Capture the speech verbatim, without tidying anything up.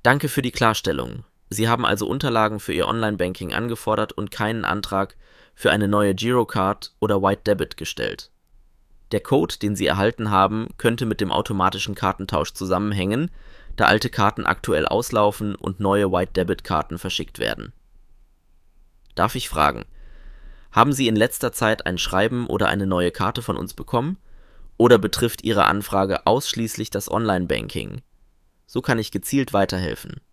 Danke für die Klarstellung. Sie haben also Unterlagen für Ihr Online-Banking angefordert und keinen Antrag für eine neue Girocard oder White Debit gestellt. Der Code, den Sie erhalten haben, könnte mit dem automatischen Kartentausch zusammenhängen, da alte Karten aktuell auslaufen und neue White Debit Karten verschickt werden. Darf ich fragen, haben Sie in letzter Zeit ein Schreiben oder eine neue Karte von uns bekommen? Oder betrifft Ihre Anfrage ausschließlich das Online-Banking? So kann ich gezielt weiterhelfen.